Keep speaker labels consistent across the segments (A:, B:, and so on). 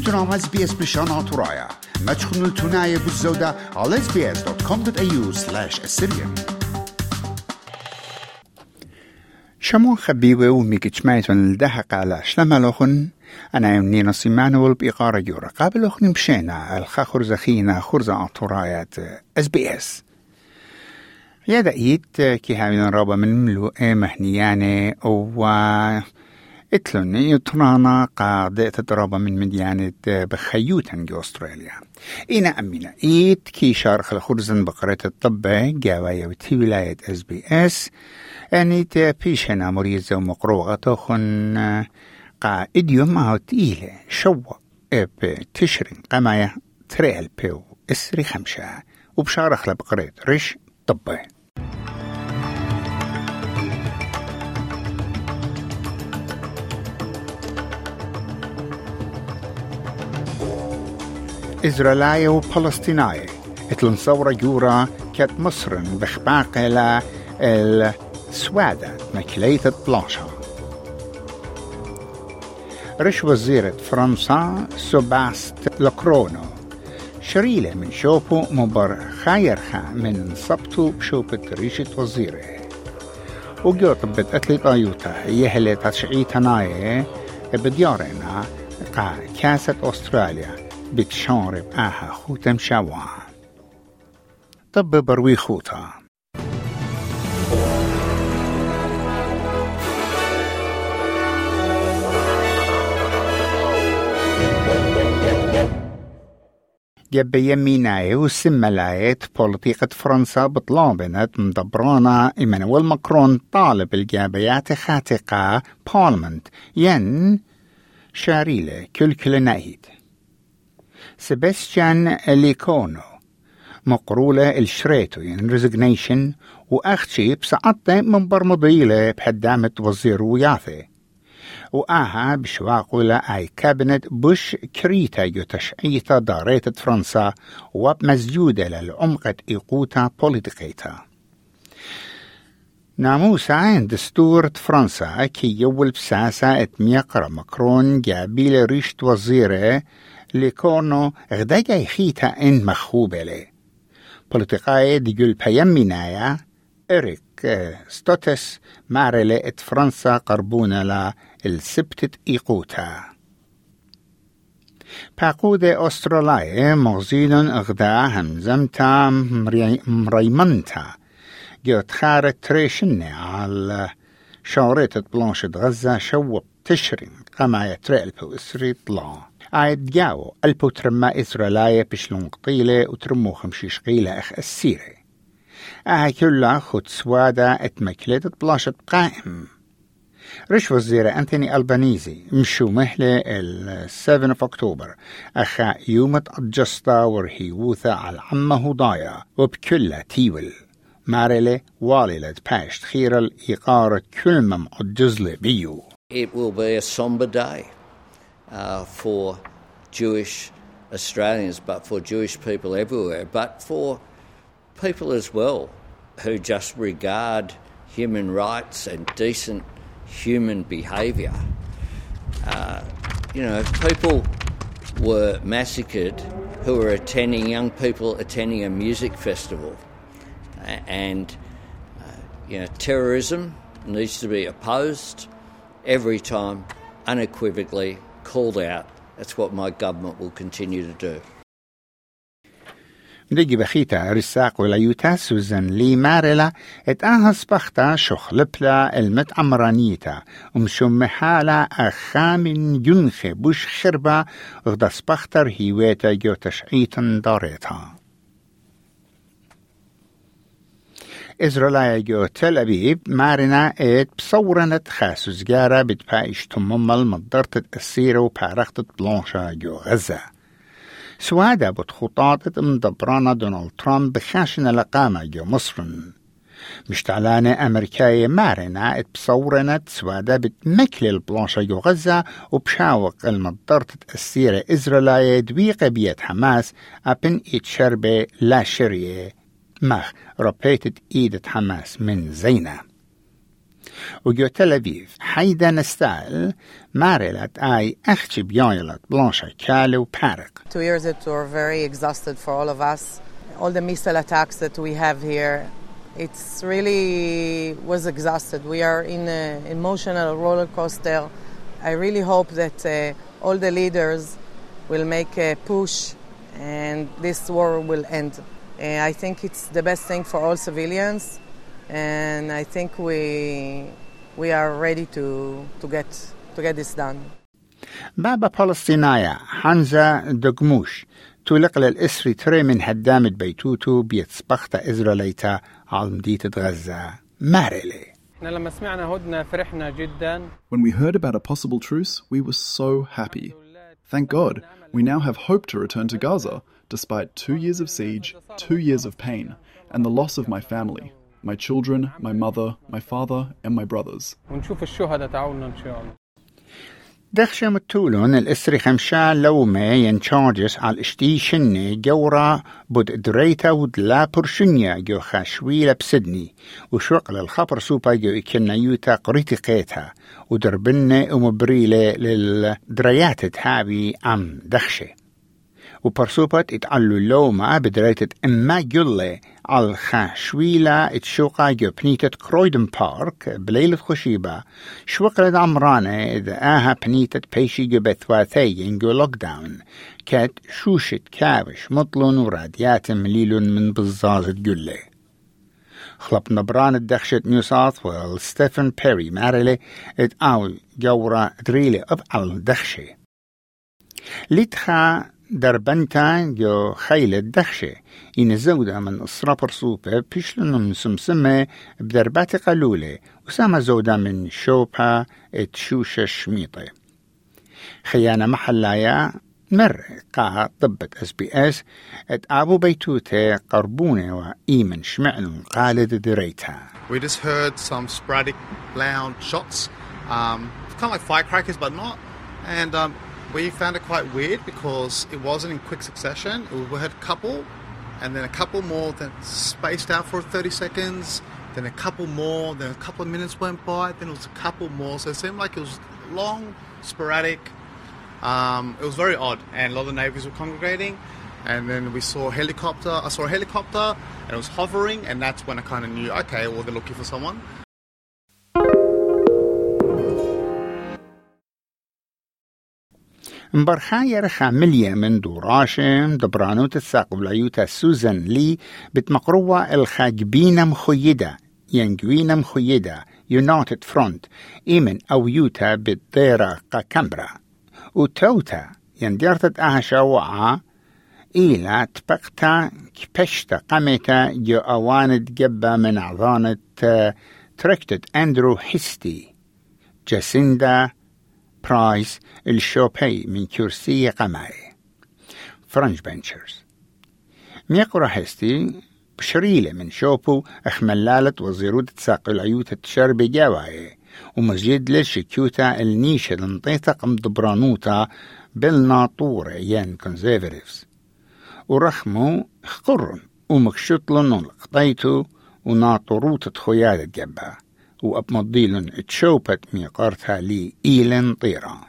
A: برنامج SBS بشان ترايا ما تشخنوا التناية بالزودة على sbs.com.au/Assyrian. شمو خبيوه وميكيش مايتون الدهق على شلمالوخن أنا يمني نصي مانول بإقارة جورة قابل أخني مشينا الخاخر زخينا خرزة طرايات SBS يا دقيت كي هاوين رابا من ملو مهنياني أو اتلون يطرانا قاعدة تدرابا من مديانة بخيوتن جو أستراليا إنا أمينا إيت كي شارخ الخرزن بقرة الطب جاوايا وتي ولاية SBS أنيت بيشنا مريزة ومقروغة تخن قا إديوم أو تيلة شوى تشرين قمايا تريل بيو إسري خمشة وبشارخ لبقرة رش طب إسرائيلية وفلسطينية اتلن صورة جورا كانت مصر بخباقة للسوادة مكلية بلاشا رش وزيرة فرنسا سوباست لكرونو شريلة من شوبو مبر خايرخا من صبتو بشوبة ريشة وزيرة وجو طبت أتلت أيوتا يهلي تشعيتا نايه بديارنا قا كاسة أستراليا بتشارب آها خوتم شوا طب بروي خوتا جب يميناي وسملايت بوليتيقة فرنسا بطلابنت مدبرانا إيمانويل ماكرون طالب الجابيات خاتقة بارلمنت ين شاريلة كل نايد سباستيان ليكونو مقرولة الشريتو ين ريزيجنيشن وأختي بسعطة من برمضيلة بحدامة وزير وياثي وآها بشواقولة آي كابنت بوش كريتا يتشعيتا داريتة فرنسا وبمزجودة للعمقة إيقوتا بوليتيقيتا ناموسا عند دستور فرنسا كي يول بساسة اتميقرا مكرون جابيل ريشت وزيره ليكونو غداجا يخيتا إن مخوبة لي بوليتيقاي ديجول بيمينايا إريك ستوتس مارلة ات فرنسا قربونا لا السبتت إيقوتا باقودة أستراليا مغزيلون أغدا همزمتا مريمنتا جوت خارة تريشنة على شارطة بلانشة غزة شوب تشرين قماية تريلبو إسري طلع عايد جاو ألبو ترمى إسرائيلية بشلون قطيلة وترمو خمشيش قيلة أخ السيرة كلها خد سوادة اتمكلت بلاشة قائم رش وزيرة أنتوني ألبانيزي مشو مهلة 7 أكتوبر أخا يومت أجستا ورهيوثة على عمه ضايا وبكلها تيول مارلة واللة باشت خير الإقارة كل ما معجزلة بيو.
B: It will be a somber day for Jewish Australians, but for Jewish people everywhere, but for people as well who just regard human rights and decent human behaviour. People were massacred who were young people attending a music festival. And, terrorism needs to be opposed every time, unequivocally called out. That's what my government will continue to do.
A: دقي بخيتا رساق ولا يوتاس وزن لي مارلا اتاهس بختا شخلبلا المتعمرانيتا ومشم حالا أخامن ينخ بوش خربا غدس بختر هيواتا جو تشعيتن داريتا إسرائيلية جو تل أبيب مارنا بصورنت خاسوس جارة بتبايش تممل مدرتة السيرة وبارختة بلانشا جو غزة سوادة بتخطاطة مدبرانا دونالد ترامب بخاشن لقامة جو مصر مشتعلانة أمريكية مارنا بصورنت سوادة بتمكل البلانشا جو غزة وبشاوق المدرتة السيرة إسرائيلية دويقة بيت حماس أبن إتشربة لا شرية مخ ربيتت إيدة حماس من زينة وجو تل أبيب حيدا نستايل مارلت آي أختي بيايلت بلانشا كالو بارق.
C: 2 years it were very exhausted for all of us. All the missile attacks that we have here, it's really was exhausted. We are in an emotional roller coaster. I really hope that all the leaders will make a push and this war will end. I think it's the best thing for all civilians, and I think we are ready to get this done.
A: بابا فلسطينية حنزة دقموش تولق للإسري تري من هدامة بيتوتو بيتسبخت إزرائيليتا على مدينة غزة مارلي.
D: When we heard about a possible truce, we were so happy. Thank God, we now have hope to return to Gaza, despite 2 years of siege, 2 years of pain, and the loss of my family, my children, my mother, my father, and my brothers.
A: دخشة متولون الإسري خمشا لومي ينشارجس على الاشتي شني جورا بود دريتا ودلا برشنيا جو خاشويلة بسدني وشوق للخبر سوبا جو إكنا يوتا قريتي قيتها ودربني ومبريلة للدريات تهابي عم دخشة وبرسوبت اتعلو اللومة بدريتة إما جلة على الخاشويلة اتشوقا جو بنيتة كرويدن بارك بليلة خشيبة شوقلت عمرانة إذا آها بنيتة بيشي جو بثواثي جو لوك داون كات شوشت كابش مطلون وراديات مليلون من بزازة جلة خلب نبران الدخشة نيو ساوث ويلز ستيفن بيري مارلي اتعاو جورا دريلي أبعال دخشة ليتخا دربنتا جو خيل الدخشة إن زودة من أسرة برسوبة بيشلن من سمسمة بدربات قلولة وسامة زودة من شوبها اتشوشة شميطة خيانة محلايا مر قاها طبة SBS اتعابو بيتوتة قربونة وإيمن شمعن قالد دريتها.
E: We just heard some sporadic loud shots, kind of like firecrackers but not, and we found it quite weird because it wasn't in quick succession. We had a couple, and then a couple more that spaced out for 30 seconds, then a couple more, then a couple of minutes went by, then it was a couple more. So it seemed like it was long, sporadic. It was very odd, and a lot of the navies were congregating. And then we saw a helicopter. I saw a helicopter, and it was hovering, and that's when I kind of knew, okay, well, they're looking for someone.
A: مبرخايا رخا مليا من دوراشم دبرانوت الساقبلايوتا سوزان لي بتمقروة الخاجبين مخيدة ينجوين مخيدة يونايتد فرونت إيمن أو يوتا بالديرة كامبرا وتوتا ينديرتت أهشا وعا إيلا تبقتا كبشتا قمتا جو أواند جبا من أعضانة تركتت أندرو هيستي جاسيندا برايس الشوبي من كرسي قماي فرنش بنشرز ميقرا هستي بشريلة من شوبو أخملالة وزيرودة ساق العيوت التشرب جاواي ومسجد للشكيوتا النيشة لنطيطة قم دبرانوتا بالناطورة ين كونسيرفاتيفز ورخمو خقرن ومكشطلن لقطيتو وناطروتة خيادة جبا وأبمضيلن اتشوبت ميقارتها لي إيلن طيرا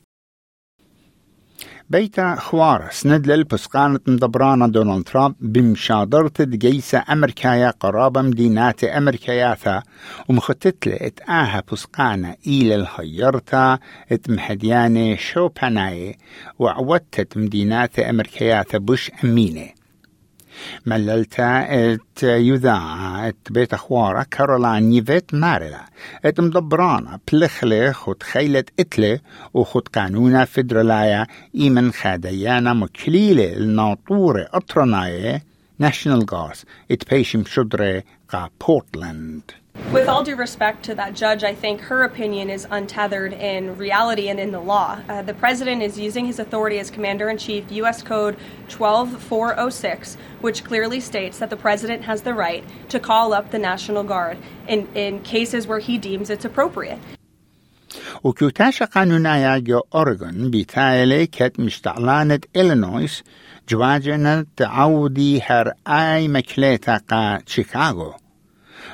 A: بيتا خوارة سند للبسقانة مدبرانا دونالد ترامب بمشادرة جيسة أمريكايا قرابة مدينات أمريكاياتا ومخططلة اتآها بسقانة إلى الهيرتا اتمحديانة شوباناي وعودتت مدينات أمريكاياتا بوش أمينة مللتا ات يذاع ات بيت اخوارا كارولين يفيت مارلا ات مدبرانا بلخلة خد خيلة اتلة وخد قانونا فدرالايا ايمن خاديانا مكليلة الناطورة اطرناية ناشنال غارز ات بيشم شدرة قا بورتلاند.
F: With all due respect to that judge, I think her opinion is untethered in reality and in the law. The president is using his authority as commander-in-chief, U.S. Code 12406, which clearly states that the president has the right to call up the National Guard in cases where he deems it's appropriate.
A: وكوتاشا قانونايا جو أورغون بتالي كت مشتعلانة إلينويس جواجنة تعودي هر آي مكليتا قا شيكاغو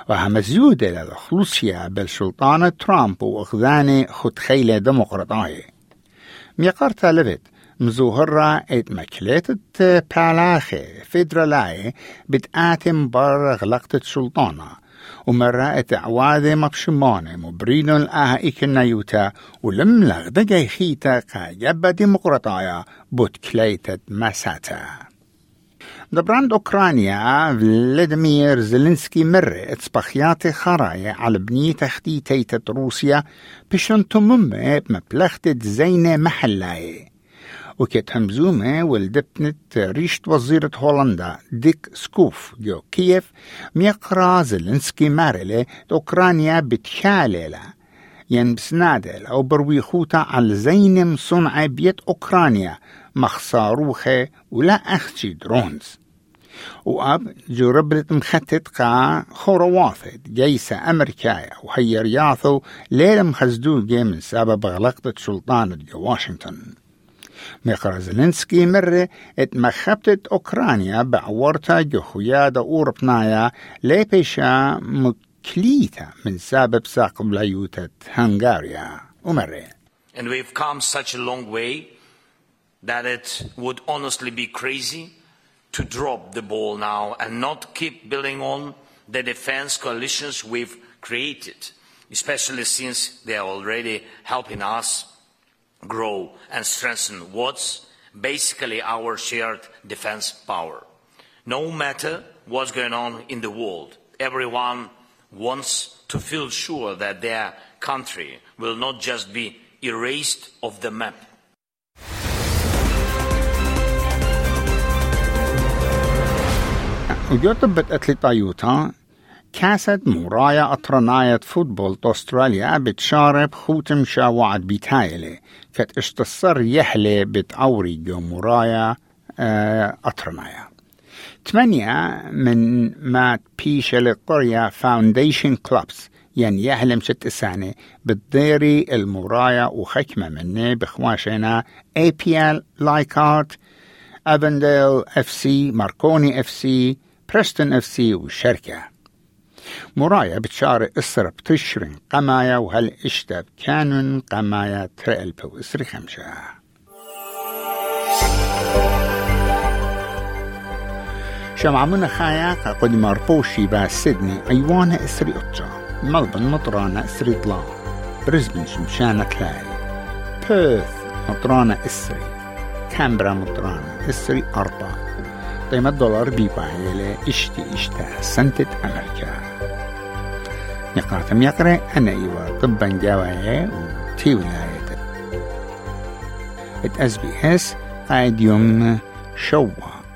A: وهمزيودة للخلوصية بالسلطان ترامب وأخذاني خد خيلة ديمقراطية ميقارتا لفت مزوهرة ات مكلتة بالاخي فيدرالاي بتآتم بار غلقتة سلطانة ومرة ات عواذي مبشمانة مبرينو الآها إيكنا يوتا ولملغ دقاي خيتا قايبا ديمقراطية بوتكليتة مساتا دبراند أوكرانيا فلاديمير زيلينسكي مرة اتسبخياتي خرايا على بنية تخطيطية روسيا بشن تممة بمبلغتة زينة محلاي وكت همزومة والدبنت ريشت وزيرة هولندا ديك سكوف جو كييف ميقرا زيلينسكي مارلة أوكرانيا بتشاللة ينبسنادل أو برويخوتا على زينم صنع بيت أوكرانيا مخصاروخة ولا أختي درونز وأب جربت مخطط قا خورواثد جيسة أمريكايا وهي رياثو ليلة مخزدوجة من سبب غلقة سلطانة واشنطن ميقرا زيلينسكي مرة اتمخبتت أوكرانيا بعورتا جخويادة أوروبنايا ليبشا مكليتا من سبب ساقب ليوتة هنغاريا ومرة.
G: And we've come such a long way that it would honestly be crazy to drop the ball now and not keep building on the defense coalitions we've created, especially since they are already helping us grow and strengthen what's basically our shared defense power. No matter what's going on in the world, everyone wants to feel sure that their country will not just be erased off the map.
A: وجربت أتلتا يوتا كاسة مرايا أطرناية فوتبول أستراليا بتشارب خوتم شاوعد بيتايلي كت اشتصر يحلي بتعوري جو مرايا أطرناية 8 من ما بيش لقرية فاونديشن كلابس يعني يهلم 6 سنة بالديري المرايا وخكمة مني بخواشنا APL لايكارت أفنديل FC ماركوني FC بريستون FC والشركة مرايا بتشاري إسر بتشرين قمايا وهل اشتب كانون قمايا ترقل بوسري 5 شمعمونا خاياقة قد مربوشي با سيدني أيوانا إسري 8 ملبن مطرانا إسري 3 بريسبن شمشانة 3 بيرث مطرانا إسري كامبرا مطرانا إسري 4 قيمة $1 بيبايلة اشتا سنتة أمريكا يقرأتم يقرأ أنا إيوا طبا جوايا وتي ولاية SBS قاعد يوم شوا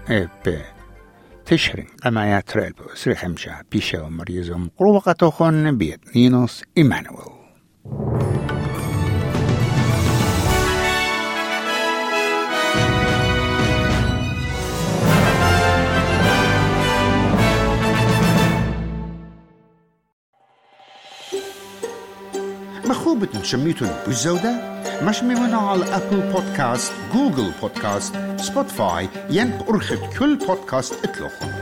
A: تشرين قمايا تريلبو سري 5 بيشا ومريزهم قروقة تخون بيت نينوس إيمانويل مخوبة شميتون بالزودة مش ميمنا على أبل بودكاست جوجل بودكاست سبوتيفاي ين أرخد كل بودكاست اطلقهم